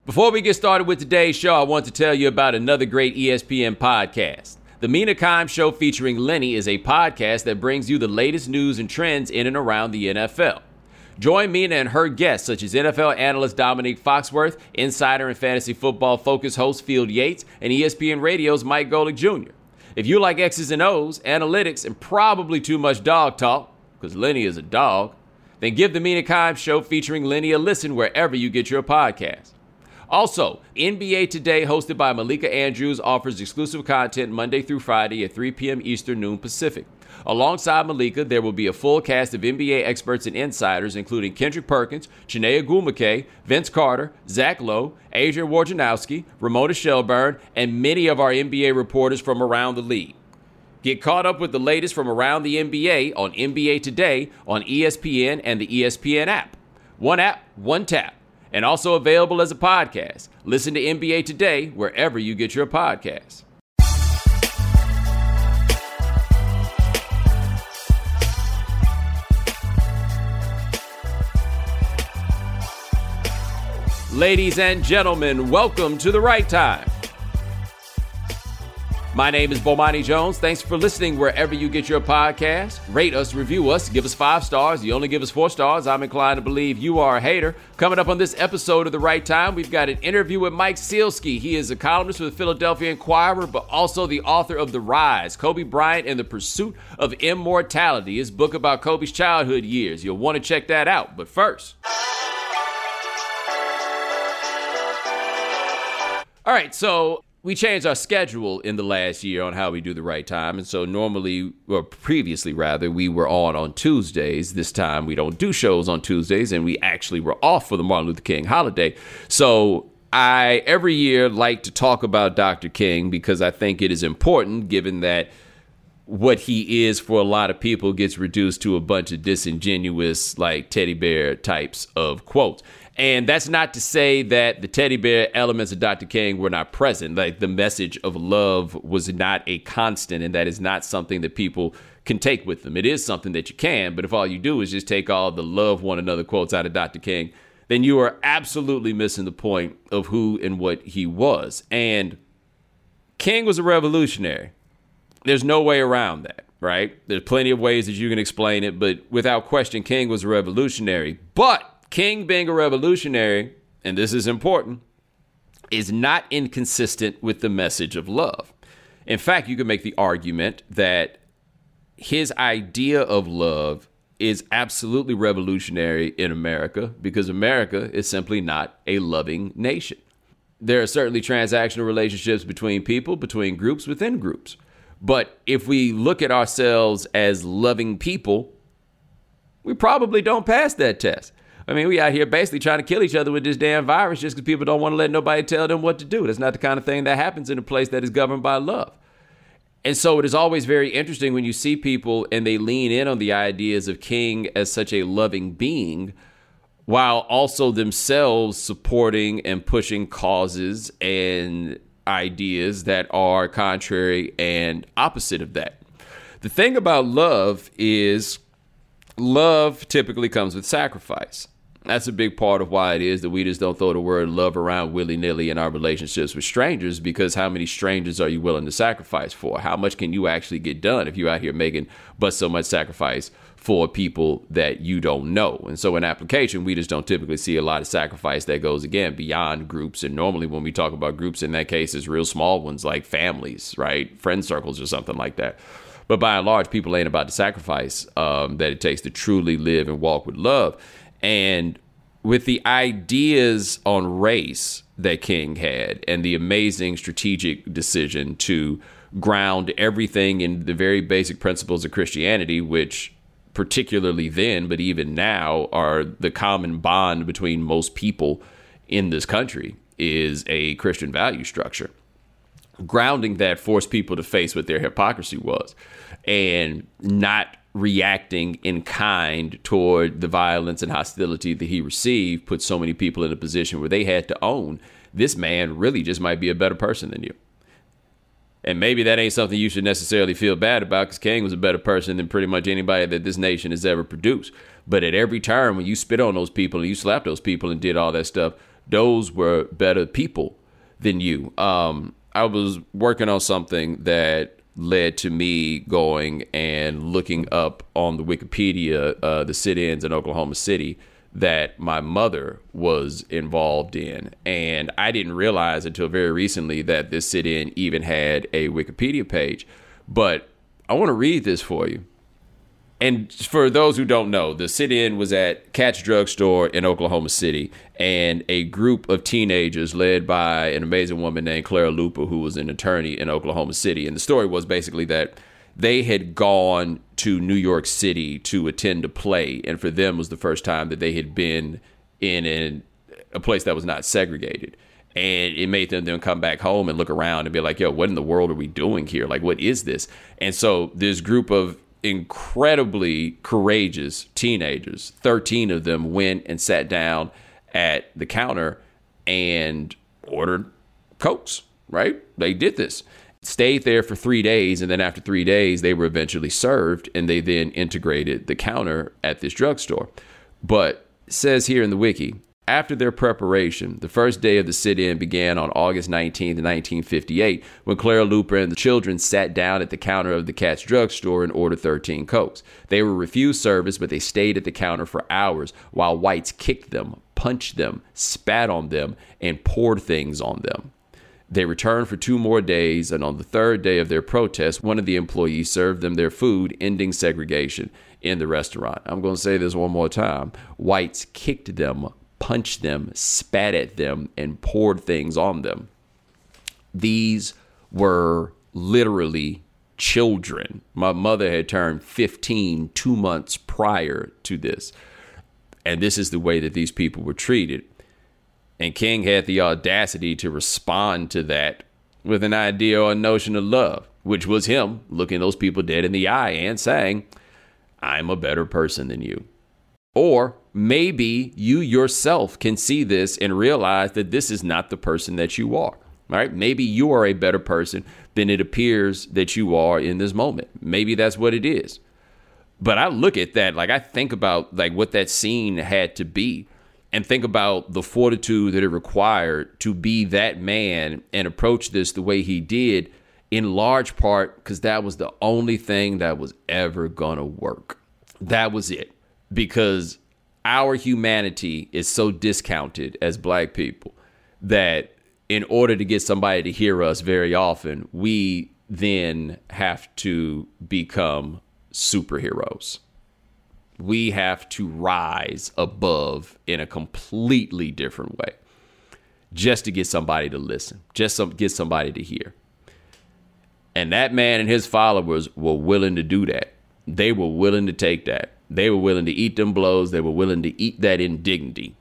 Before we get started with today's show, I want to tell you about another great ESPN podcast. The Mina Kimes Show featuring Lenny is a podcast that brings you the latest news and trends in and around the NFL. Join Mina and her guests, such as NFL analyst Dominique Foxworth, insider and fantasy football focus host Field Yates, and ESPN Radio's Mike Golick Jr. If you like X's and O's, analytics, and probably too much dog talk, because Lenny is a dog, then give the Mina Kimes Show featuring Lenny a listen wherever you get your podcast. Also, NBA Today, hosted by Malika Andrews, offers exclusive content Monday through Friday at 3 p.m. Eastern, noon Pacific. Alongside Malika, there will be a full cast of NBA experts and insiders, including Kendrick Perkins, Chiney Ogwumike, Vince Carter, Zach Lowe, Adrian Wojnarowski, Ramona Shelburne, and many of our NBA reporters from around the league. Get caught up with the latest from around the NBA on NBA Today on ESPN and the ESPN app. One app, one tap. And also available as a podcast. Listen to NBA Today wherever you get your podcasts. Ladies and gentlemen, welcome to The Right Time. My name is Bomani Jones. Thanks for listening wherever you get your podcast. Rate us, review us, give us 5 stars. You only give us 4 stars. I'm inclined to believe you are a hater. Coming up on this episode of The Right Time, we've got an interview with Mike Sielski. He is a columnist for the Philadelphia Inquirer, but also the author of The Rise, Kobe Bryant and the Pursuit of Immortality, his book about Kobe's childhood years. You'll want to check that out. But first... All right, so... we changed our schedule in the last year on how we do The Right Time. And so normally, or previously rather, we were on Tuesdays. This time we don't do shows on Tuesdays, and we actually were off for the Martin Luther King holiday. So I, every year, like to talk about Dr. King because I think it is important, given that what he is for a lot of people gets reduced to a bunch of disingenuous, like teddy bear types of quotes. And that's not to say that the teddy bear elements of Dr. King were not present. Like the message of love was not a constant, and that is not something that people can take with them. It is something that you can, but if all you do is just take all the love one another quotes out of Dr. King, then you are absolutely missing the point of who and what he was. And King was a revolutionary. There's no way around that, right? There's plenty of ways that you can explain it, but without question, King was a revolutionary. But King being a revolutionary, and this is important, is not inconsistent with the message of love. In fact, you can make the argument that his idea of love is absolutely revolutionary in America because America is simply not a loving nation. There are certainly transactional relationships between people, between groups, within groups. But if we look at ourselves as loving people, we probably don't pass that test. I mean, we out here basically trying to kill each other with this damn virus just because people don't want to let nobody tell them what to do. That's not the kind of thing that happens in a place that is governed by love. And so it is always very interesting when you see people and they lean in on the ideas of King as such a loving being while also themselves supporting and pushing causes and ideas that are contrary and opposite of that. The thing about love is love typically comes with sacrifice. That's a big part of why it is that we just don't throw the word love around willy-nilly in our relationships with strangers, because how many strangers are you willing to sacrifice for? How much can you actually get done if you're out here making but so much sacrifice for people that you don't know? And so in application, we just don't typically see a lot of sacrifice that goes, again, beyond groups. And normally when we talk about groups in that case, it's real small ones like families, right? Friend circles or something like that. But by and large, people ain't about the sacrifice that it takes to truly live and walk with love. And with the ideas on race that King had and the amazing strategic decision to ground everything in the very basic principles of Christianity, which particularly then, but even now, are the common bond between most people in this country, is a Christian value structure. Grounding that forced people to face what their hypocrisy was and not reacting in kind toward the violence and hostility that he received put so many people in a position where they had to own this man really just might be a better person than you. And maybe that ain't something you should necessarily feel bad about, because King was a better person than pretty much anybody that this nation has ever produced. But at every turn, when you spit on those people and you slapped those people and did all that stuff, those were better people than you. I was working on something that led to me going and looking up on the Wikipedia the sit-ins in Oklahoma City that my mother was involved in. And I didn't realize until very recently that this sit-in even had a Wikipedia page. But I want to read this for you. And for those who don't know, the sit-in was at Katz Drug Store in Oklahoma City, and a group of teenagers led by an amazing woman named Clara Luper, who was an attorney in Oklahoma City. And the story was basically that they had gone to New York City to attend a play, and for them was the first time that they had been in a place that was not segregated. And it made them then come back home and look around and be like, yo, what in the world are we doing here? Like, what is this? And so this group of incredibly courageous teenagers, 13 of them, went and sat down at the counter and ordered Cokes, right? They did this. Stayed there for 3 days, and then after 3 days, they were eventually served, and they then integrated the counter at this drugstore. But it says here in the wiki, after their preparation, the first day of the sit-in began on August 19th, 1958, when Clara Luper and the children sat down at the counter of the Katz drugstore and ordered 13 Cokes. They were refused service, but they stayed at the counter for hours while whites kicked them, punched them, spat on them, and poured things on them. They returned for 2 more days, and on the third day of their protest, one of the employees served them their food, ending segregation in the restaurant. I'm going to say this one more time. Whites kicked them, punched them, spat at them, and poured things on them. These were literally children. My mother had turned 15 2 months prior to this. And this is the way that these people were treated. And King had the audacity to respond to that with an idea or a notion of love, which was him looking those people dead in the eye and saying, I'm a better person than you. Or maybe you yourself can see this and realize that this is not the person that you are. Right? Maybe you are a better person than it appears that you are in this moment. Maybe that's what it is. But I look at that, like I think about like what that scene had to be and think about the fortitude that it required to be that man and approach this the way he did, in large part because that was the only thing that was ever going to work. That was it. Because our humanity is so discounted as Black people that in order to get somebody to hear us very often, we then have to become superheroes. We have to rise above in a completely different way just to get somebody to listen, get somebody to hear. And that man and his followers were willing to do that. They were willing to take that. They were willing to eat them blows. They were willing to eat that indignity.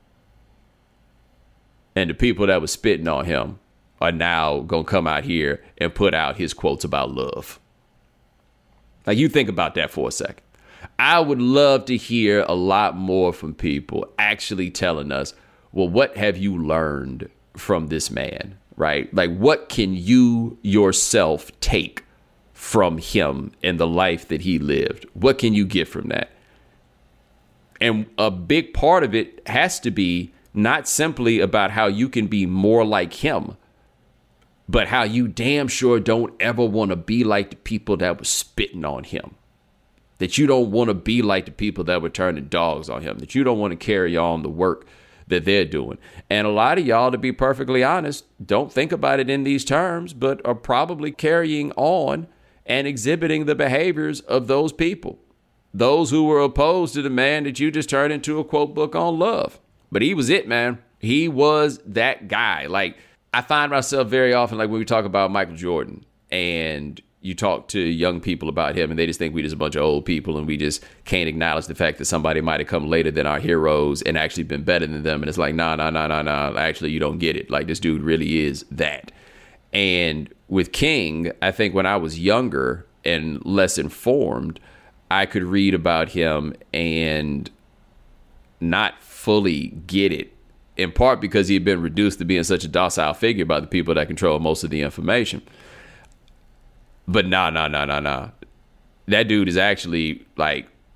And the people that were spitting on him are now going to come out here and put out his quotes about love. Like, you think about that for a second. I would love to hear a lot more from people actually telling us, well, what have you learned from this man, right? Like, what can you yourself take from him and the life that he lived? What can you get from that? And a big part of it has to be not simply about how you can be more like him, but how you damn sure don't ever want to be like the people that were spitting on him. That you don't want to be like the people that were turning dogs on him. That you don't want to carry on the work that they're doing. And a lot of y'all, to be perfectly honest, don't think about it in these terms, but are probably carrying on and exhibiting the behaviors of those people. Those who were opposed to the man that you just turned into a quote book on love. But he was it, man. He was that guy. Like, I find myself very often, like when we talk about Michael Jordan and you talk to young people about him and they just think we just a bunch of old people and we just can't acknowledge the fact that somebody might have come later than our heroes and actually been better than them. And it's like, nah. Actually, you don't get it. Like, this dude really is that. And with King, I think when I was younger and less informed, I could read about him and not fully get it, in part because he had been reduced to being such a docile figure by the people that control most of the information. But nah. That dude is actually like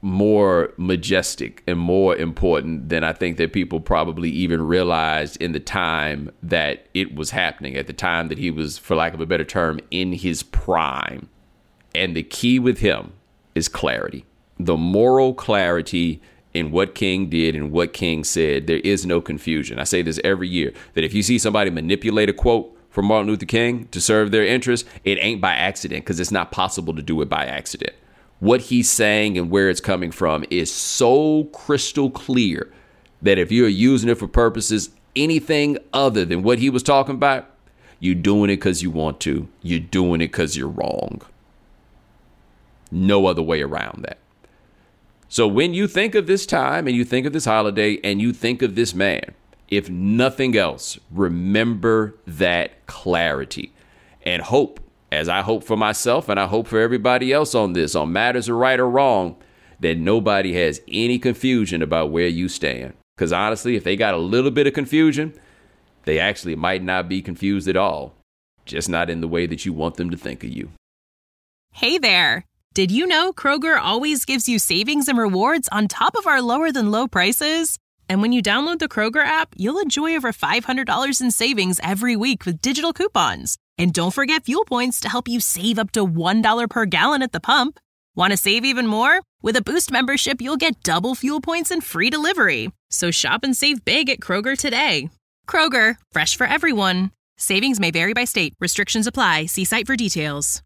more majestic and more important than I think that people probably even realized in the time that it was happening, at the time that he was, for lack of a better term, in his prime. And the key with him is clarity. The moral clarity in what King did and what King said. There is no confusion. I say this every year, that if you see somebody manipulate a quote from Martin Luther King to serve their interests, it ain't by accident, because it's not possible to do it by accident. What he's saying and where it's coming from is so crystal clear that if you're using it for purposes anything other than what he was talking about, you're doing it because you want to. You're doing it because you're wrong. No other way around that. So when you think of this time and you think of this holiday and you think of this man, if nothing else, remember that clarity and hope, as I hope for myself and I hope for everybody else on this, on matters of right or wrong, that nobody has any confusion about where you stand. Because honestly, if they got a little bit of confusion, they actually might not be confused at all, just not in the way that you want them to think of you. Hey there. Did you know Kroger always gives you savings and rewards on top of our lower than low prices? And when you download the Kroger app, you'll enjoy over $500 in savings every week with digital coupons. And don't forget fuel points to help you save up to $1 per gallon at the pump. Want to save even more? With a Boost membership, you'll get double fuel points and free delivery. So shop and save big at Kroger today. Kroger, fresh for everyone. Savings may vary by state. Restrictions apply. See site for details.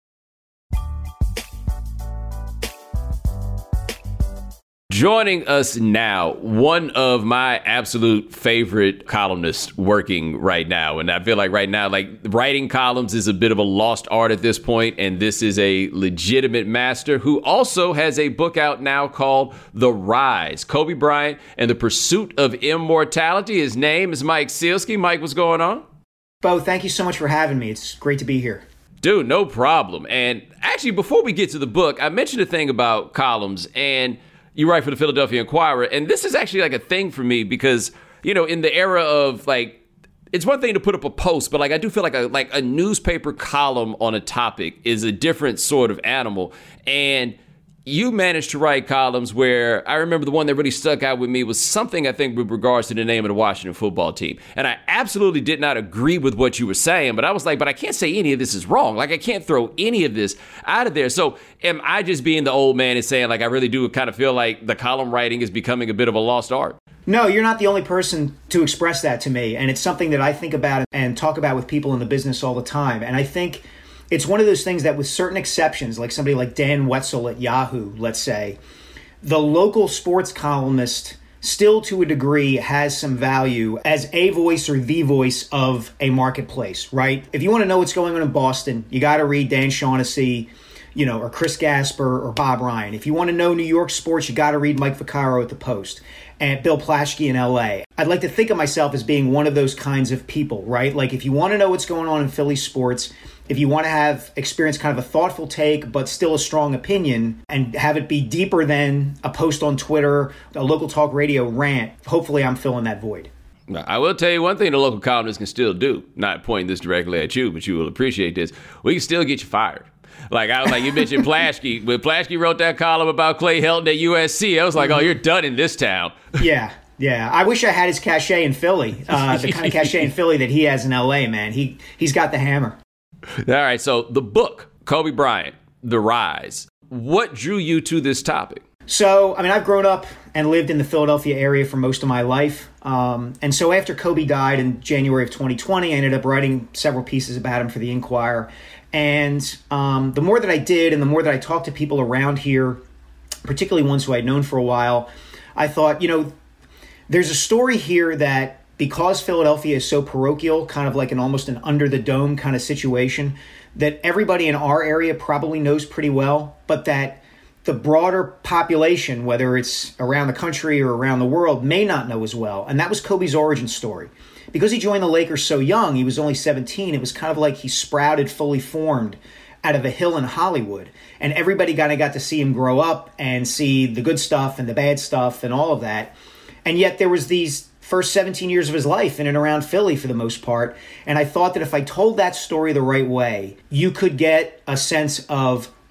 Joining us now, one of my absolute favorite columnists working right now. And I feel like right now, like, writing columns is a bit of a lost art at this point. And this is a legitimate master who also has a book out now called The Rise, Kobe Bryant and the Pursuit of Immortality. His name is Mike Sielski. Mike, what's going on? Bo, thank you so much for having me. It's great to be here. Dude, no problem. And actually, before we get to the book, I mentioned a thing about columns, and you write for the Philadelphia Inquirer, and this is actually like a thing for me because, you know, in the era of, like, it's one thing to put up a post, but like I do feel like a newspaper column on a topic is a different sort of animal. And you managed to write columns where I remember the one that really stuck out with me was something, I think, with regards to the name of the Washington football team. And I absolutely did not agree with what you were saying, but I was like, but I can't say any of this is wrong. Like, I can't throw any of this out of there. So am I just being the old man and saying, like, I really do kind of feel like the column writing is becoming a bit of a lost art? No, you're not the only person to express that to me. And it's something that I think about and talk about with people in the business all the time. And I think it's one of those things that, with certain exceptions, like somebody like Dan Wetzel at Yahoo, let's say, the local sports columnist still to a degree has some value as a voice or the voice of a marketplace, right? If you want to know what's going on in Boston, you got to read Dan Shaughnessy, you know, or Chris Gasper or Bob Ryan. If you want to know New York sports, you got to read Mike Vaccaro at the Post and Bill Plaschke in LA. I'd like to think of myself as being one of those kinds of people, right? Like, if you want to know what's going on in Philly sports, if you want to have experience kind of a thoughtful take, but still a strong opinion, and have it be deeper than a post on Twitter, a local talk radio rant, hopefully I'm filling that void. I will tell you one thing the local columnists can still do, not pointing this directly at you, but you will appreciate this. We can still get you fired. Like, I was like, you mentioned Plaschke. When Plaschke wrote that column about Clay Helton at USC, I was like, oh, you're done in this town. Yeah. I wish I had his cachet in Philly, the kind of cachet in Philly that he has in LA, man. He's got the hammer. All right, so the book, Kobe Bryant, The Rise. What drew you to this topic? So, I mean, I've grown up and lived in the Philadelphia area for most of my life. And so after Kobe died in January of 2020, I ended up writing several pieces about him for the Inquirer. And the more that I did and the more that I talked to people around here, particularly ones who I'd known for a while, I thought, you know, there's a story here that, because Philadelphia is so parochial, kind of like almost an under the dome kind of situation, that everybody in our area probably knows pretty well, but that the broader population, whether it's around the country or around the world, may not know as well. And that was Kobe's origin story. Because he joined the Lakers so young, he was only 17, it was kind of like he sprouted fully formed out of a hill in Hollywood. And everybody kind of got to see him grow up and see the good stuff and the bad stuff and all of that. And yet there was these first 17 years of his life in and around Philly for the most part. And I thought that if I told that story the right way, you could get a sense of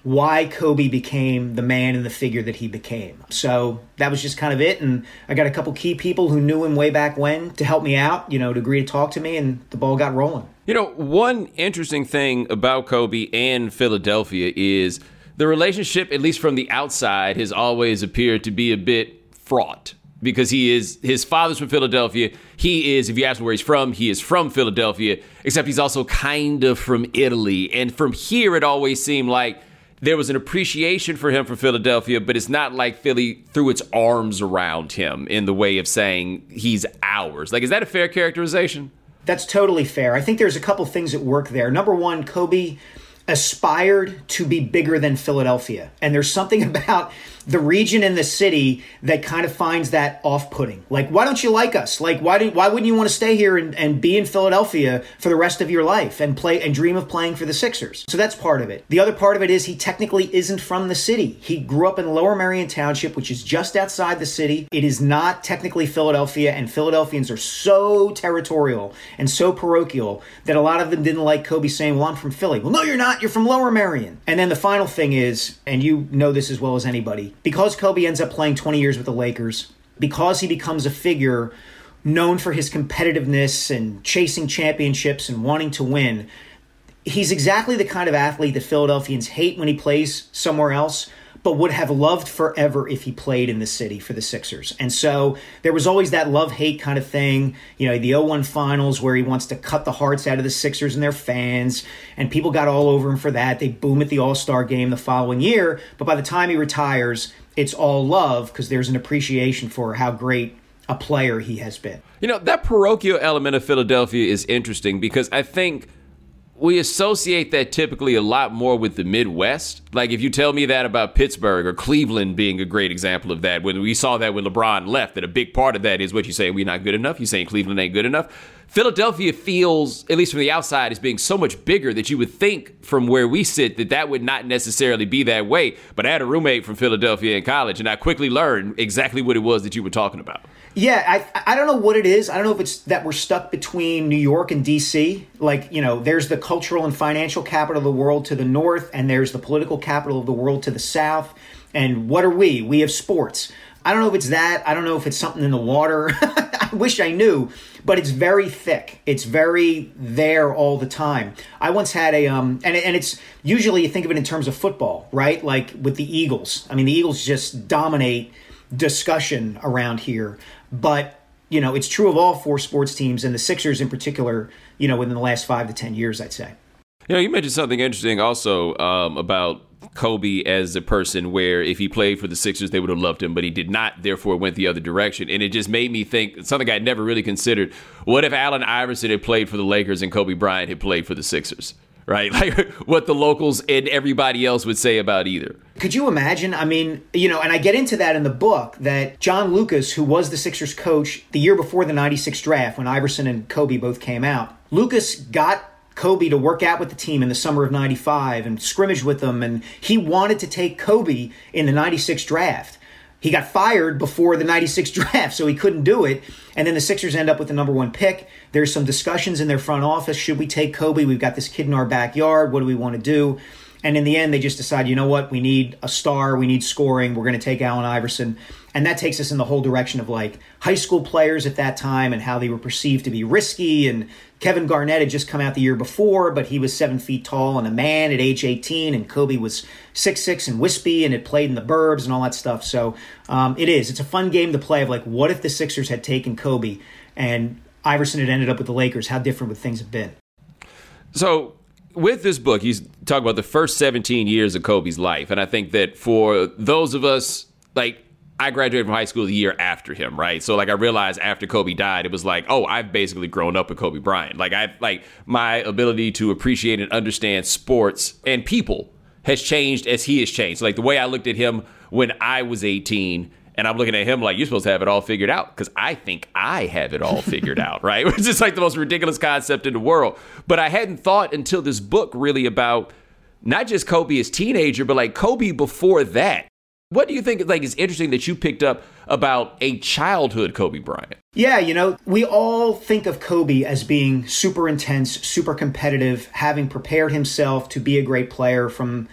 why Kobe became the man and the figure that he became. So that was just kind of it. And I got a couple key people who knew him way back when to help me out, to agree to talk to me, and the ball got rolling. One interesting thing about Kobe and Philadelphia is the relationship, at least from the outside, has always appeared to be a bit fraught. Because his father's from Philadelphia. He is, if you ask me where he's from, he is from Philadelphia, except he's also kind of from Italy. And from here, it always seemed like there was an appreciation for him from Philadelphia, but it's not like Philly threw its arms around him in the way of saying he's ours. Like, is that a fair characterization? That's totally fair. I think there's a couple things at work there. Number one, Kobe aspired to be bigger than Philadelphia. And there's something about the region and the city that kind of finds that off-putting. Like, why don't you like us? Like, why wouldn't you want to stay here and be in Philadelphia for the rest of your life and play and dream of playing for the Sixers? So that's part of it. The other part of it is he technically isn't from the city. He grew up in Lower Merion Township, which is just outside the city. It is not technically Philadelphia, and Philadelphians are so territorial and so parochial that a lot of them didn't like Kobe saying, well, I'm from Philly. Well, no, you're not. You're from Lower Merion. And then the final thing is, and you know this as well as anybody, because Kobe ends up playing 20 years with the Lakers, because he becomes a figure known for his competitiveness and chasing championships and wanting to win, he's exactly the kind of athlete that Philadelphians hate when he plays somewhere else, but would have loved forever if he played in the city for the Sixers. And so there was always that love-hate kind of thing, the 0-1 finals where he wants to cut the hearts out of the Sixers and their fans, and people got all over him for that. They boom at the All-Star game the following year, but by the time he retires, it's all love because there's an appreciation for how great a player he has been. That parochial element of Philadelphia is interesting because I think we associate that typically a lot more with the Midwest. Like if you tell me that about Pittsburgh or Cleveland being a great example of that, when we saw that when LeBron left, that a big part of that is what you say, we're not good enough. You're saying Cleveland ain't good enough. Philadelphia feels, at least from the outside, as being so much bigger that you would think from where we sit that would not necessarily be that way. But I had a roommate from Philadelphia in college, and I quickly learned exactly what it was that you were talking about. Yeah, I don't know what it is. I don't know if it's that we're stuck between New York and D.C. Like, there's the cultural and financial capital of the world to the north, and there's the political capital of the world to the south. And what are we? We have sports. I don't know if it's that. I don't know if it's something in the water. I wish I knew, but it's very thick. It's very there all the time. I once had and it's usually you think of it in terms of football, right? Like with the Eagles. I mean, the Eagles just dominate discussion around here, but it's true of all four sports teams, and the Sixers in particular, within the last 5 to 10 years, I'd say. You mentioned something interesting also about Kobe as a person where if he played for the Sixers, they would have loved him, but he did not, therefore went the other direction. And it just made me think something I'd never really considered. What if Allen Iverson had played for the Lakers and Kobe Bryant had played for the Sixers? Right? Like what the locals and everybody else would say about either. Could you imagine? I mean, and I get into that in the book, that John Lucas, who was the Sixers coach the year before the 96 draft when Iverson and Kobe both came out, Lucas got Kobe to work out with the team in the summer of 95 and scrimmage with them, and he wanted to take Kobe in the 96 draft. He got fired before the 96 draft, so he couldn't do it. And then the Sixers end up with the number 1 pick. There's some discussions in their front office. Should we take Kobe? We've got this kid in our backyard. What do we want to do? And in the end, they just decide, you know what? We need a star. We need scoring. We're going to take Allen Iverson. And that takes us in the whole direction of like high school players at that time and how they were perceived to be risky. And Kevin Garnett had just come out the year before, but he was 7 feet tall and a man at age 18. And Kobe was 6'6" and wispy and had played in the burbs and all that stuff. So it's a fun game to play of like, what if the Sixers had taken Kobe and Iverson had ended up with the Lakers? How different would things have been? So with this book, he's talking about the first 17 years of Kobe's life. And I think that for those of us, like, I graduated from high school the year after him, right? So, like, I realized after Kobe died, it was like, oh, I've basically grown up with Kobe Bryant. Like, my ability to appreciate and understand sports and people has changed as he has changed. Like, the way I looked at him when I was 18, and I'm looking at him like, you're supposed to have it all figured out, because I think I have it all figured out, right? Which is like the most ridiculous concept in the world. But I hadn't thought until this book really about not just Kobe as teenager, but like Kobe before that. What do you think is interesting that you picked up about a childhood Kobe Bryant? Yeah, we all think of Kobe as being super intense, super competitive, having prepared himself to be a great player from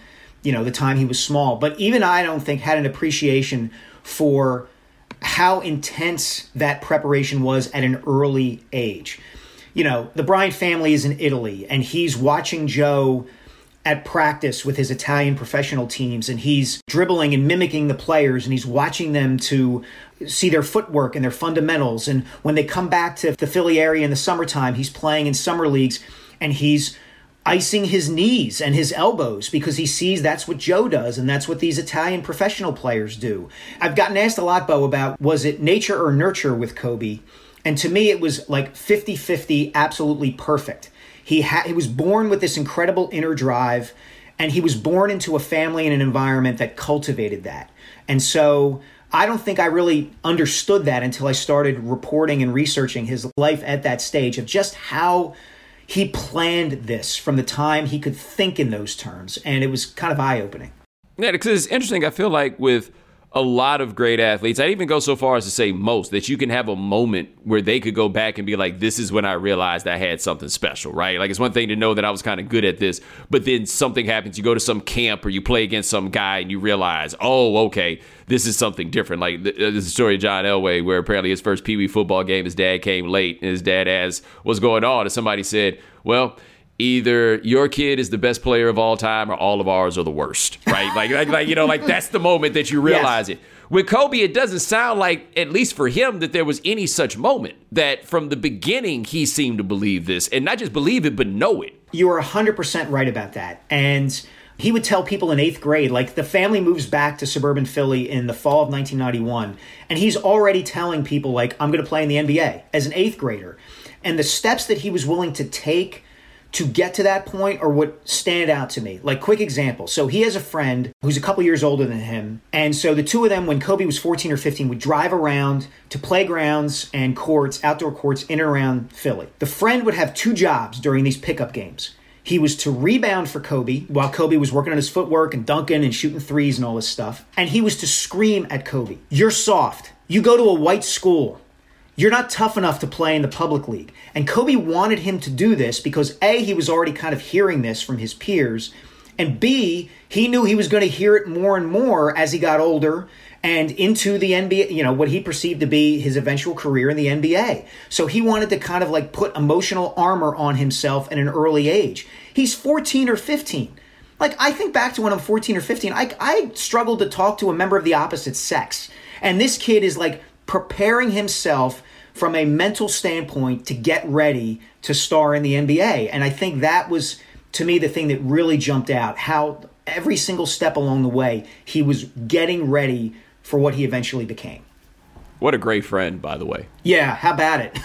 the time he was small. But even I don't think had an appreciation for how intense that preparation was at an early age. The Bryant family is in Italy, and he's watching Joe at practice with his Italian professional teams, and he's dribbling and mimicking the players, and he's watching them to see their footwork and their fundamentals. And when they come back to the Philly area in the summertime, he's playing in summer leagues, and he's icing his knees and his elbows because he sees that's what Joe does, and that's what these Italian professional players do. I've gotten asked a lot, Bo, about was it nature or nurture with Kobe? And to me, it was like 50-50, absolutely perfect. He was born with this incredible inner drive, and he was born into a family and an environment that cultivated that. And so I don't think I really understood that until I started reporting and researching his life at that stage of just how he planned this from the time he could think in those terms. And it was kind of eye-opening. Yeah, because it's interesting. I feel like with a lot of great athletes, I'd even go so far as to say most, that you can have a moment where they could go back and be like, this is when I realized I had something special, right? Like, it's one thing to know that I was kind of good at this, but then something happens. You go to some camp or you play against some guy and you realize, oh, okay, this is something different. Like, there's a story of John Elway where apparently his first Pee Wee football game, his dad came late and his dad asked what's going on. And somebody said, well, either your kid is the best player of all time or all of ours are the worst, right? like that's the moment that you realize it. With Kobe, it doesn't sound like, at least for him, that there was any such moment, that from the beginning he seemed to believe this, and not just believe it, but know it. You are 100% right about that. And he would tell people in 8th grade, like, the family moves back to suburban Philly in the fall of 1991, and he's already telling people, like, I'm going to play in the NBA as an 8th grader. And the steps that he was willing to take to get to that point are what stand out to me. Like, quick example. So he has a friend who's a couple years older than him. And so the two of them, when Kobe was 14 or 15, would drive around to playgrounds and courts, outdoor courts in and around Philly. The friend would have 2 jobs during these pickup games. He was to rebound for Kobe while Kobe was working on his footwork and dunking and shooting threes and all this stuff. And he was to scream at Kobe, "You're soft. You go to a white school. You're not tough enough to play in the public league." And Kobe wanted him to do this because A, he was already kind of hearing this from his peers, and B, he knew he was going to hear it more and more as he got older and into the NBA, what he perceived to be his eventual career in the NBA. So he wanted to kind of like put emotional armor on himself at an early age. He's 14 or 15. Like, I think back to when I'm 14 or 15, I struggled to talk to a member of the opposite sex. And this kid is like preparing himself from a mental standpoint to get ready to star in the NBA. And I think that was, to me, the thing that really jumped out, how every single step along the way, he was getting ready for what he eventually became. What a great friend, by the way. Yeah, how about it?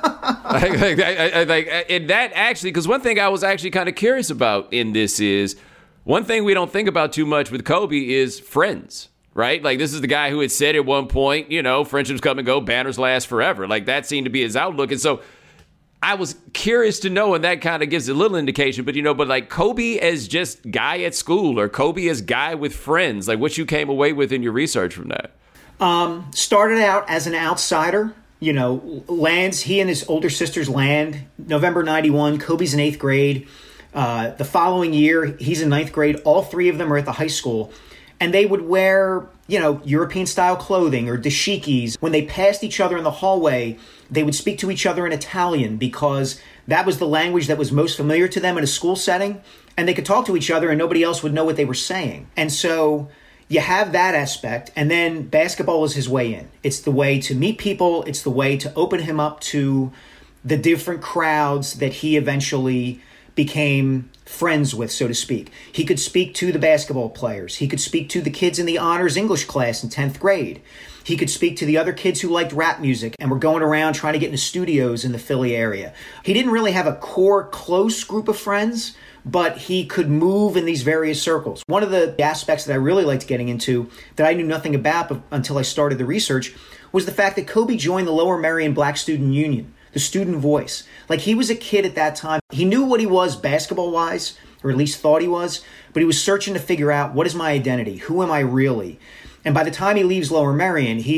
And that actually, because one thing I was actually kind of curious about in this is, one thing we don't think about too much with Kobe is friends. Right? Like, this is the guy who had said at one point, friendships come and go, banners last forever. Like, that seemed to be his outlook. And so I was curious to know, and that kind of gives a little indication, but like Kobe as just guy at school or Kobe as guy with friends, like what you came away with in your research from that? Started out as an outsider, lands, he and his older sisters land November 91, Kobe's in 8th grade. The following year, he's in 9th grade. All 3 of them are at the high school. And they would wear, European-style clothing or dashikis. When they passed each other in the hallway, they would speak to each other in Italian because that was the language that was most familiar to them in a school setting. And they could talk to each other and nobody else would know what they were saying. And so you have that aspect. And then basketball is his way in. It's the way to meet people. It's the way to open him up to the different crowds that he eventually became friends with, so to speak. He could speak to the basketball players. He could speak to the kids in the honors English class in 10th grade. He could speak to the other kids who liked rap music and were going around trying to get into studios in the Philly area. He didn't really have a core, close group of friends, but he could move in these various circles. One of the aspects that I really liked getting into that I knew nothing about until I started the research was the fact that Kobe joined the Lower Merion Black Student Union, the student voice. Like, he was a kid at that time. He knew what he was basketball-wise, or at least thought he was, but he was searching to figure out, what is my identity? Who am I really? And by the time he leaves Lower Merion, he's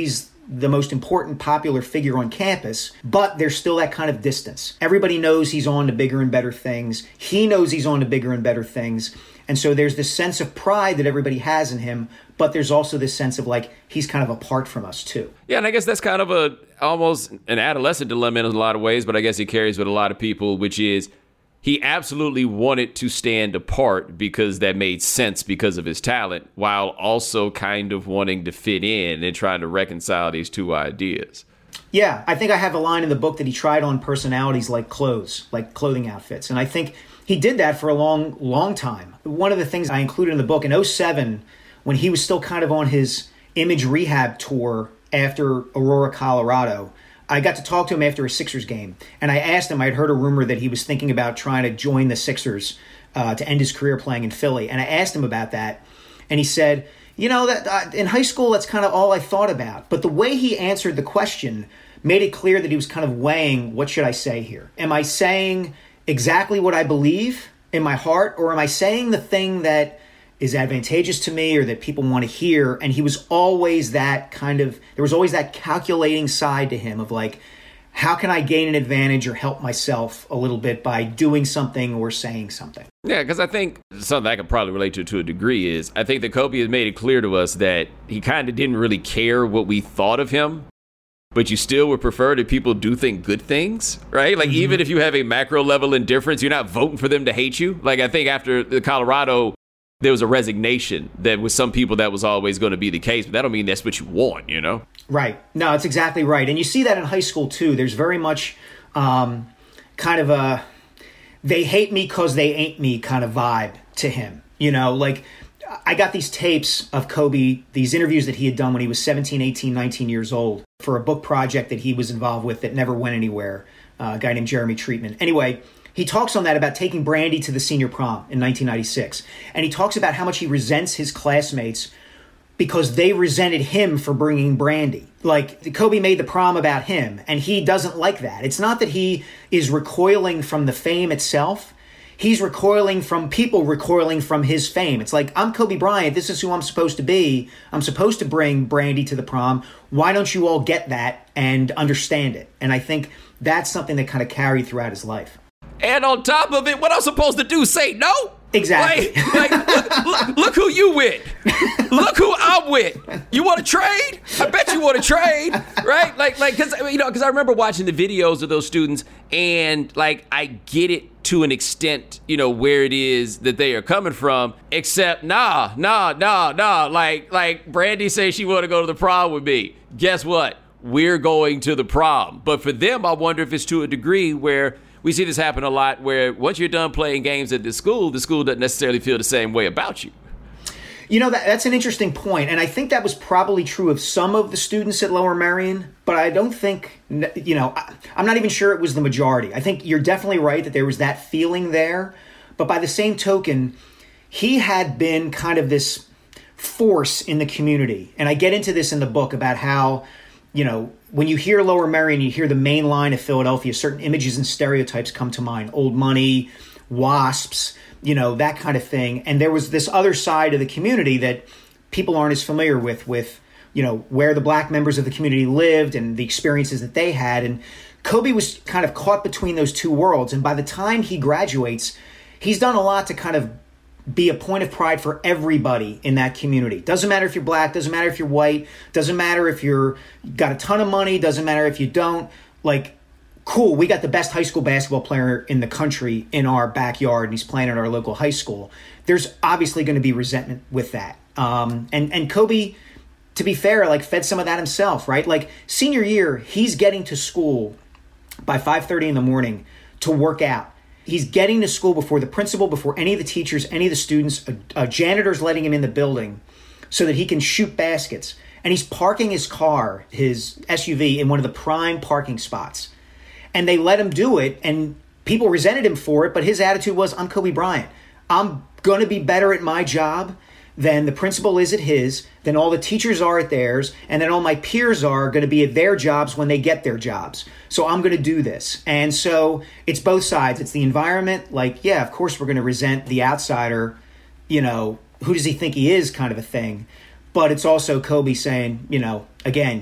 the most important popular figure on campus, but there's still that kind of distance. Everybody knows he's on to bigger and better things. He knows he's on to bigger and better things. And so there's this sense of pride that everybody has in him, but there's also this sense of like, he's kind of apart from us too. Yeah, and I guess that's kind of almost an adolescent dilemma in a lot of ways, but I guess he carries with a lot of people, which is he absolutely wanted to stand apart because that made sense because of his talent, while also kind of wanting to fit in and trying to reconcile these two ideas. Yeah, I think I have a line in the book that he tried on personalities like clothes, like clothing outfits. And I think he did that for a long, long time. One of the things I included in the book, in 2007, when he was still kind of on his image rehab tour after Aurora, Colorado, I got to talk to him after a Sixers game. And I asked him, I'd heard a rumor that he was thinking about trying to join the Sixers to end his career playing in Philly. And I asked him about that. And he said, you know, that in high school, that's kind of all I thought about. But the way he answered the question made it clear that he was kind of weighing, what should I say here? Am I saying exactly what I believe in my heart, or am I saying the thing that is advantageous to me or that people want to hear? And he was always that kind of, there was always that calculating side to him of like, how can I gain an advantage or help myself a little bit by doing something or saying something? Yeah, because I think something I can probably relate to a degree is I think that Kobe has made it clear to us that he kind of didn't really care what we thought of him, but you still would prefer that people do think good things, right? Like, even if you have a macro level indifference, you're not voting for them to hate you. Like, I think after the Colorado, there was a resignation that with some people that was always going to be the case, but that don't mean that's what you want, you know? Right. No, it's exactly right. And you see that in high school too. There's very much kind of a, they hate me because they ain't me kind of vibe to him. You know, like I got these tapes of Kobe, these interviews that he had done when he was 17, 18, 19 years old for a book project that he was involved with that never went anywhere, a guy named Jeremy Treatman. Anyway, he talks on that about taking Brandy to the senior prom in 1996. And he talks about how much he resents his classmates because they resented him for bringing Brandy. Like, Kobe made the prom about him, and he doesn't like that. It's not that he is recoiling from the fame itself. He's recoiling from people recoiling from his fame. It's like, I'm Kobe Bryant. This is who I'm supposed to be. I'm supposed to bring Brandy to the prom. Why don't you all get that and understand it? And I think that's something that kind of carried throughout his life. And on top of it, what I'm supposed to do, say no? Exactly. Look who you with. Look who I'm with. You want to trade? I bet you want to trade, right? Because I remember watching the videos of those students, and like I get it to an extent, you know, where it is that they are coming from. Except, nah. Like Brandy says she want to go to the prom with me. Guess what? We're going to the prom. But for them, I wonder if it's to a degree where we see this happen a lot, where once you're done playing games at the school doesn't necessarily feel the same way about you. You know, that's an interesting point. And I think that was probably true of some of the students at Lower Merion, but I don't think, you know, I'm not even sure it was the majority. I think you're definitely right that there was that feeling there. But by the same token, he had been kind of this force in the community. And I get into this in the book about how, you know, when you hear Lower Merion, you hear the main line of Philadelphia, certain images and stereotypes come to mind. Old money, wasps, you know, that kind of thing. And there was this other side of the community that people aren't as familiar with, you know, where the black members of the community lived and the experiences that they had. And Kobe was kind of caught between those two worlds. And by the time he graduates, he's done a lot to kind of be a point of pride for everybody in that community. Doesn't matter if you're black, doesn't matter if you're white, doesn't matter if you're got a ton of money, doesn't matter if you don't. Like, cool, we got the best high school basketball player in the country in our backyard, and he's playing at our local high school. There's obviously going to be resentment with that. And Kobe, to be fair, like fed some of that himself, right? Like senior year, he's getting to school by 5:30 in the morning to work out. He's getting to school before the principal, before any of the teachers, any of the students. A janitor's letting him in the building so that he can shoot baskets. And he's parking his car, his SUV, in one of the prime parking spots. And they let him do it, and people resented him for it, but his attitude was, I'm Kobe Bryant. I'm going to be better at my job than the principal is at his, than all the teachers are at theirs, and then all my peers are going to be at their jobs when they get their jobs. So I'm going to do this. And so it's both sides. It's the environment, like, yeah, of course we're going to resent the outsider, you know, who does he think he is kind of a thing. But it's also Kobe saying, you know, again,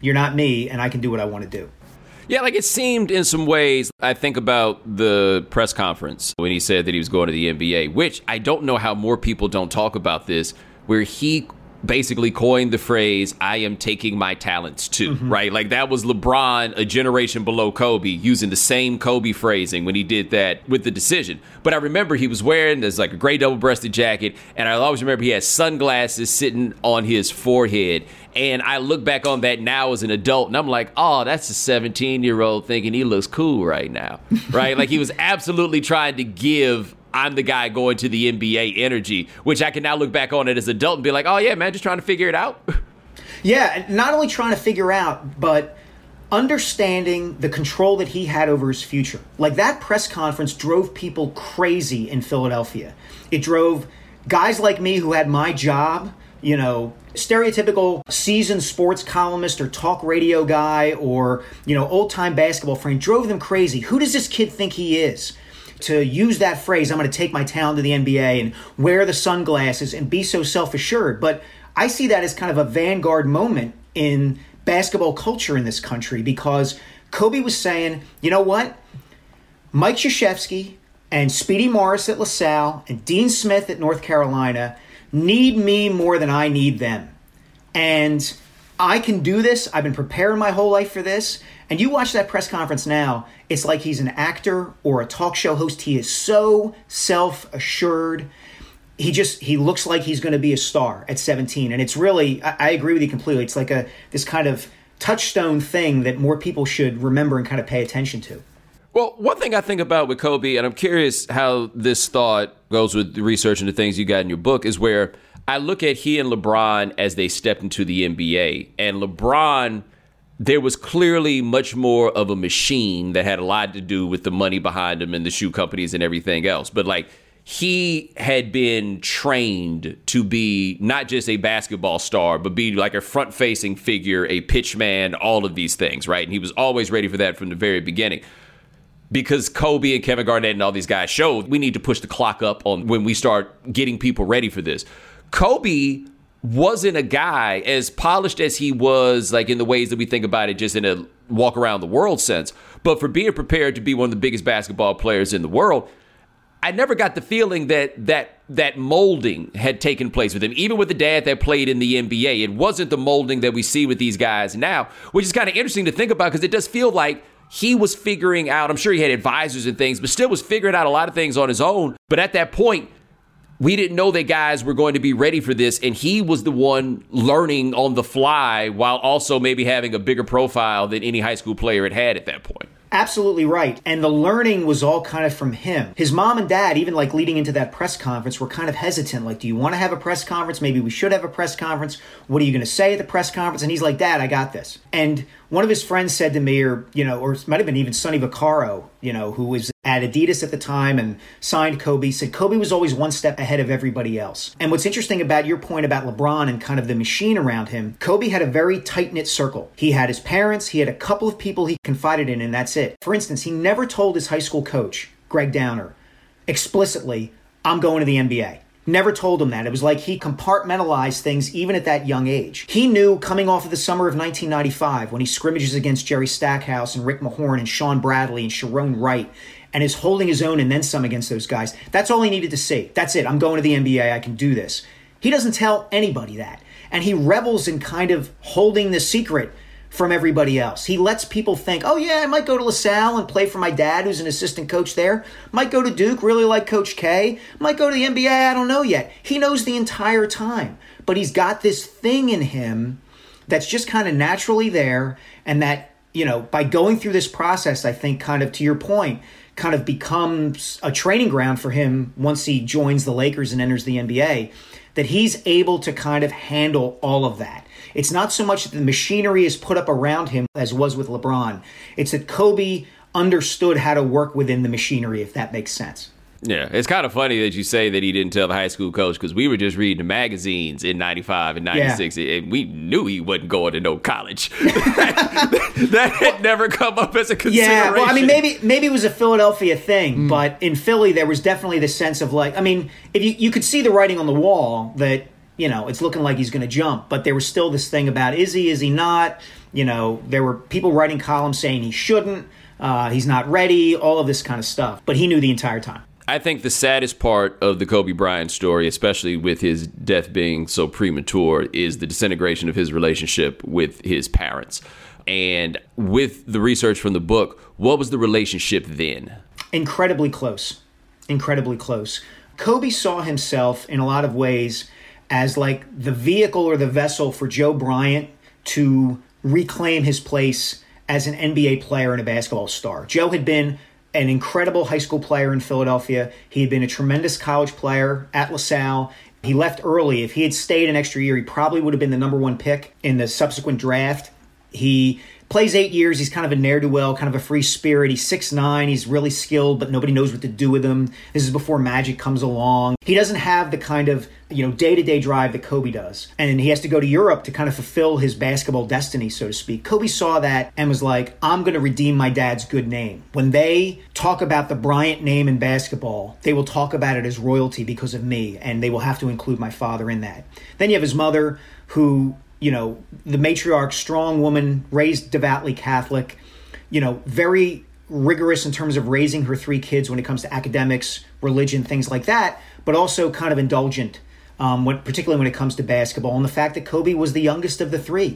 you're not me, and I can do what I want to do. Yeah, like it seemed in some ways, I think about the press conference when he said that he was going to the NBA, which I don't know how more people don't talk about this, where he basically coined the phrase, I am taking my talents too, right? Like that was LeBron, a generation below Kobe, using the same Kobe phrasing when he did that with the decision. But I remember he was wearing this like a gray double-breasted jacket, and I always remember he had sunglasses sitting on his forehead. And I look back on that now as an adult, and I'm like, oh, that's a 17-year-old thinking he looks cool right now, right? Like he was absolutely trying to give I'm the guy going to the NBA energy, which I can now look back on it as an adult and be like, oh, yeah, man, just trying to figure it out. Yeah, not only trying to figure out, but understanding the control that he had over his future. Like that press conference drove people crazy in Philadelphia. It drove guys like me who had my job, you know, stereotypical seasoned sports columnist or talk radio guy or, you know, old-time basketball fan, drove them crazy. Who does this kid think he is? To use that phrase, I'm going to take my talent to the NBA and wear the sunglasses and be so self-assured. But I see that as kind of a vanguard moment in basketball culture in this country because Kobe was saying, you know what? Mike Krzyzewski and Speedy Morris at LaSalle and Dean Smith at North Carolina need me more than I need them. And I can do this. I've been preparing my whole life for this. And you watch that press conference now, it's like he's an actor or a talk show host. He is so self-assured. He looks like he's going to be a star at 17. And it's really, I agree with you completely. It's like this kind of touchstone thing that more people should remember and kind of pay attention to. Well, one thing I think about with Kobe, and I'm curious how this thought goes with the research and the things you got in your book, is where I look at he and LeBron as they stepped into the NBA. And LeBron, there was clearly much more of a machine that had a lot to do with the money behind him and the shoe companies and everything else. But like he had been trained to be not just a basketball star, but be like a front-facing figure, a pitch man, all of these things, right? And he was always ready for that from the very beginning. Because Kobe and Kevin Garnett and all these guys showed we need to push the clock up on when we start getting people ready for this. Kobe wasn't a guy as polished as he was, like in the ways that we think about it, just in a walk around the world sense. But for being prepared to be one of the biggest basketball players in the world, I never got the feeling that molding had taken place with him. Even with the dad that played in the NBA, it wasn't the molding that we see with these guys now, which is kind of interesting to think about because it does feel like he was figuring out, I'm sure he had advisors and things, but still was figuring out a lot of things on his own. But at that point, we didn't know that guys were going to be ready for this, and he was the one learning on the fly while also maybe having a bigger profile than any high school player had had at that point. Absolutely right. And the learning was all kind of from him. His mom and dad, even like leading into that press conference, were kind of hesitant. Like, do you want to have a press conference? Maybe we should have a press conference. What are you going to say at the press conference? And he's like, Dad, I got this. And one of his friends said to me, or it might have been even Sonny Vaccaro, who was at Adidas at the time and signed Kobe, said Kobe was always one step ahead of everybody else. And what's interesting about your point about LeBron and kind of the machine around him, Kobe had a very tight-knit circle. He had his parents, he had a couple of people he confided in, and that's it. For instance, he never told his high school coach, Greg Downer, explicitly, I'm going to the NBA. Never told him that. It was like he compartmentalized things even at that young age. He knew coming off of the summer of 1995 when he scrimmages against Jerry Stackhouse and Rick Mahorn and Sean Bradley and Sharon Wright and is holding his own and then some against those guys. That's all he needed to see. That's it. I'm going to the NBA. I can do this. He doesn't tell anybody that. And he revels in kind of holding the secret from everybody else. He lets people think, oh yeah, I might go to LaSalle and play for my dad who's an assistant coach there. Might go to Duke, really like Coach K. Might go to the NBA, I don't know yet. He knows the entire time. But he's got this thing in him that's just kind of naturally there, and that, by going through this process, I think kind of to your point, kind of becomes a training ground for him once he joins the Lakers and enters the NBA, that he's able to kind of handle all of that. It's not so much that the machinery is put up around him as was with LeBron. It's that Kobe understood how to work within the machinery, if that makes sense. Yeah, it's kind of funny that you say that he didn't tell the high school coach because we were just reading the magazines in 95 and 96, and we knew he wasn't going to no college. that had never come up as a consideration. Yeah, well, I mean, maybe it was a Philadelphia thing, but in Philly there was definitely the sense of like, I mean, if you could see the writing on the wall that, it's looking like he's going to jump, but there was still this thing about is he not? There were people writing columns saying he shouldn't, he's not ready, all of this kind of stuff. But he knew the entire time. I think the saddest part of the Kobe Bryant story, especially with his death being so premature, is the disintegration of his relationship with his parents. And with the research from the book, what was the relationship then? Incredibly close. Incredibly close. Kobe saw himself in a lot of ways as like the vehicle or the vessel for Joe Bryant to reclaim his place as an NBA player and a basketball star. Joe had been an incredible high school player in Philadelphia. He had been a tremendous college player at LaSalle. He left early. If he had stayed an extra year, he probably would have been the number one pick in the subsequent draft. He plays 8 years. He's kind of a ne'er-do-well, kind of a free spirit. He's 6'9". He's really skilled, but nobody knows what to do with him. This is before Magic comes along. He doesn't have the kind of, day-to-day drive that Kobe does. And he has to go to Europe to kind of fulfill his basketball destiny, so to speak. Kobe saw that and was like, I'm going to redeem my dad's good name. When they talk about the Bryant name in basketball, they will talk about it as royalty because of me, and they will have to include my father in that. Then you have his mother, who, the matriarch, strong woman, raised devoutly Catholic, very rigorous in terms of raising her 3 kids when it comes to academics, religion, things like that, but also kind of indulgent, particularly when it comes to basketball. And the fact that Kobe was the youngest of the 3,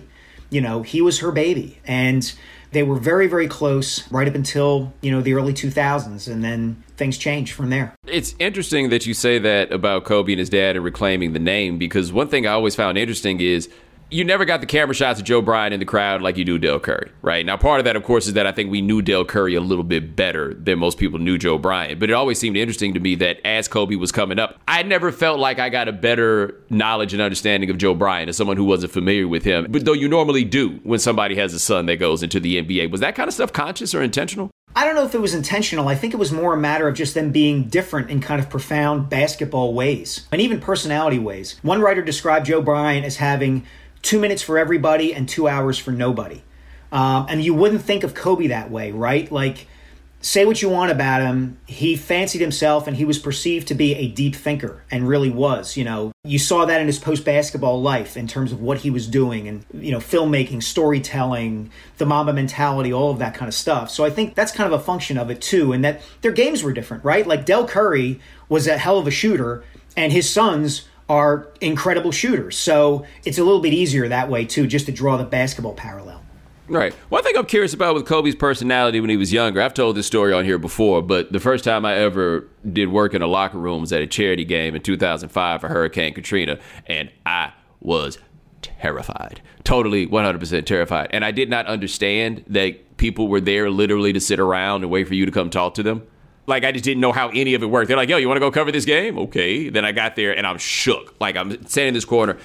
he was her baby. And they were very, very close right up until, the early 2000s. And then things changed from there. It's interesting that you say that about Kobe and his dad and reclaiming the name, because one thing I always found interesting is you never got the camera shots of Joe Bryant in the crowd like you do Dell Curry, right? Now, part of that, of course, is that I think we knew Dell Curry a little bit better than most people knew Joe Bryant. But it always seemed interesting to me that as Kobe was coming up, I never felt like I got a better knowledge and understanding of Joe Bryant as someone who wasn't familiar with him. But though you normally do when somebody has a son that goes into the NBA. Was that kind of stuff conscious or intentional? I don't know if it was intentional. I think it was more a matter of just them being different in kind of profound basketball ways and even personality ways. One writer described Joe Bryant as having 2 minutes for everybody and 2 hours for nobody. And you wouldn't think of Kobe that way, right? Like, say what you want about him. He fancied himself and he was perceived to be a deep thinker and really was. You saw that in his post-basketball life in terms of what he was doing and, filmmaking, storytelling, the Mamba mentality, all of that kind of stuff. So I think that's kind of a function of it too, and that their games were different, right? Like Dell Curry was a hell of a shooter and his sons are incredible shooters. So it's a little bit easier that way too, just to draw the basketball parallel. Right. One thing I'm curious about with Kobe's personality when he was younger, I've told this story on here before, but the first time I ever did work in a locker room was at a charity game in 2005 for Hurricane Katrina, and I was terrified. Totally 100% terrified. And I did not understand that people were there literally to sit around and wait for you to come talk to them. Like, I just didn't know how any of it worked. They're like, yo, you want to go cover this game? Okay. Then I got there and I'm shook. Like, I'm standing in this corner.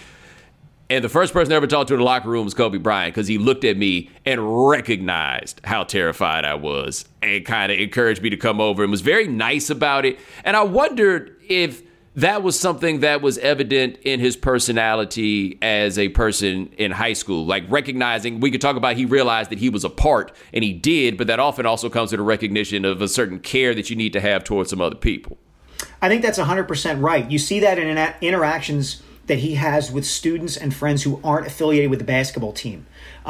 And the first person I ever talked to in the locker room was Kobe Bryant, because he looked at me and recognized how terrified I was and kind of encouraged me to come over and was very nice about it. And I wondered if that was something that was evident in his personality as a person in high school, like recognizing, we could talk about he realized that he was a part, and he did, but that often also comes with a recognition of a certain care that you need to have towards some other people. I think that's 100% right. You see that in interactions that he has with students and friends who aren't affiliated with the basketball team.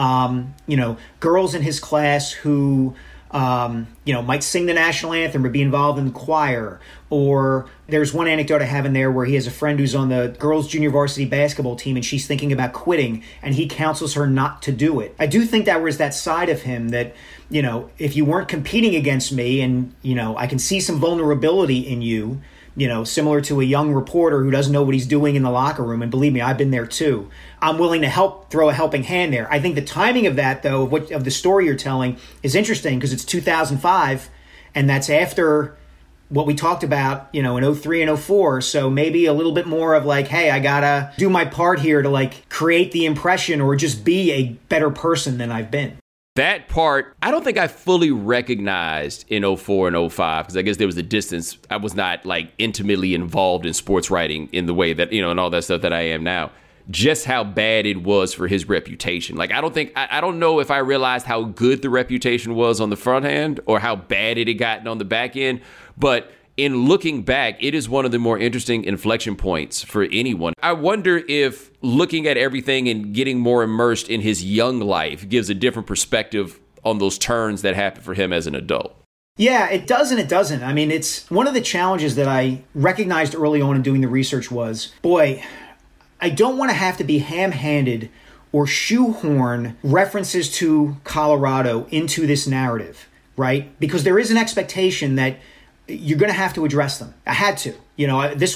Girls in his class who might sing the national anthem or be involved in the choir. Or there's one anecdote I have in there where he has a friend who's on the girls' junior varsity basketball team and she's thinking about quitting and he counsels her not to do it. I do think that was that side of him that, if you weren't competing against me and, I can see some vulnerability in you, similar to a young reporter who doesn't know what he's doing in the locker room. And believe me, I've been there too. I'm willing to throw a helping hand there. I think the timing of that, though, of the story you're telling is interesting because it's 2005 and that's after what we talked about, in 03 and 04. So maybe a little bit more of like, hey, I gotta do my part here to like create the impression or just be a better person than I've been. That part, I don't think I fully recognized in 04 and 05, because I guess there was a distance. I was not like intimately involved in sports writing in the way that, and all that stuff that I am now. Just how bad it was for his reputation. Like, I don't know if I realized how good the reputation was on the front end or how bad it had gotten on the back end, but in looking back, it is one of the more interesting inflection points for anyone. I wonder if looking at everything and getting more immersed in his young life gives a different perspective on those turns that happened for him as an adult. Yeah, it does and it doesn't. I mean, it's one of the challenges that I recognized early on in doing the research was, boy, I don't want to have to be ham-handed or shoehorn references to Colorado into this narrative, right? Because there is an expectation that you're going to have to address them. I had to. This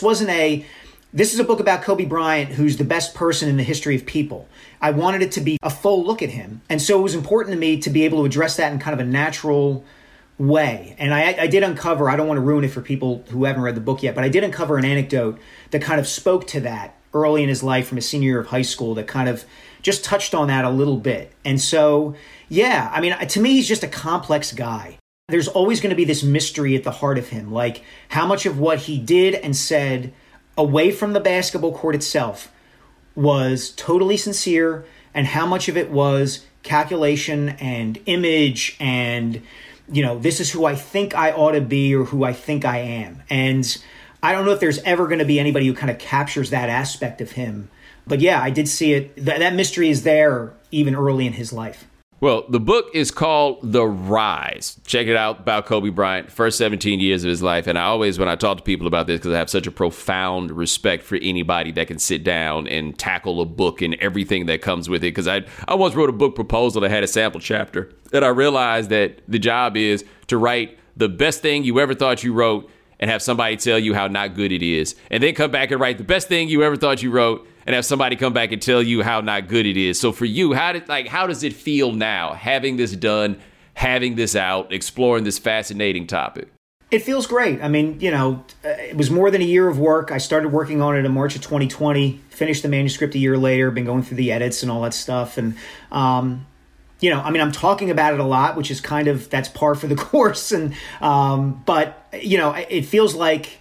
is a book about Kobe Bryant, who's the best person in the history of people. I wanted it to be a full look at him. And so it was important to me to be able to address that in kind of a natural way. And I did uncover, I don't want to ruin it for people who haven't read the book yet, but I did uncover an anecdote that kind of spoke to that early in his life from his senior year of high school that kind of just touched on that a little bit. And so, yeah, I mean, to me, he's just a complex guy. There's always going to be this mystery at the heart of him, like how much of what he did and said away from the basketball court itself was totally sincere and how much of it was calculation and image and, this is who I think I ought to be or who I think I am. And I don't know if there's ever going to be anybody who kind of captures that aspect of him. But yeah, I did see it. That mystery is there even early in his life. Well, the book is called The Rise. Check it out, about Kobe Bryant, first 17 years of his life. And I always, when I talk to people about this, because I have such a profound respect for anybody that can sit down and tackle a book and everything that comes with it. Because I once wrote a book proposal that had a sample chapter. And I realized that the job is to write the best thing you ever thought you wrote and have somebody tell you how not good it is. And then come back and write the best thing you ever thought you wrote and have somebody come back and tell you how not good it is. So for you, how does it feel now, having this done, having this out, exploring this fascinating topic? It feels great. I mean, it was more than a year of work. I started working on it in March of 2020, finished the manuscript a year later, been going through the edits and all that stuff. And, I'm talking about it a lot, which is that's par for the course. And, but it feels like,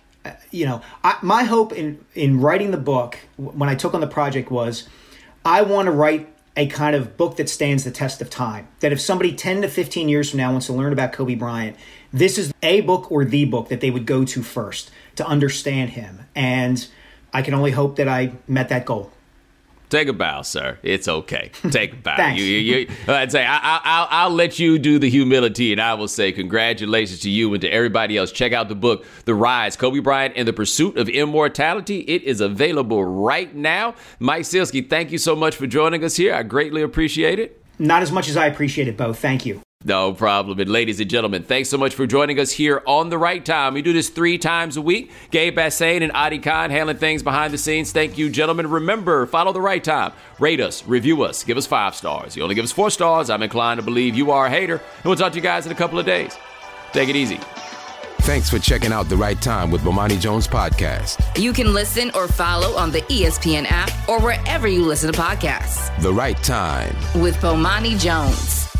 my hope in writing the book when I took on the project was I want to write a kind of book that stands the test of time. That if somebody 10 to 15 years from now wants to learn about Kobe Bryant, this is a book or the book that they would go to first to understand him. And I can only hope that I met that goal. Take a bow, sir. It's okay. Take a bow. Thanks. I'd say I'll let you do the humility, and I will say congratulations to you and to everybody else. Check out the book, The Rise, Kobe Bryant and the Pursuit of Immortality. It is available right now. Mike Sielski, thank you so much for joining us here. I greatly appreciate it. Not as much as I appreciate it, Bo. Thank you. No problem. And ladies and gentlemen, thanks so much for joining us here on The Right Time. We do this 3 times a week. Gabe Bassane and Adi Khan handling things behind the scenes. Thank you, gentlemen. Remember, follow The Right Time. Rate us, review us, give us 5 stars. You only give us 4 stars, I'm inclined to believe you are a hater. And we'll talk to you guys in a couple of days. Take it easy. Thanks for checking out The Right Time with Bomani Jones Podcast. You can listen or follow on the ESPN app or wherever you listen to podcasts. The Right Time with Bomani Jones.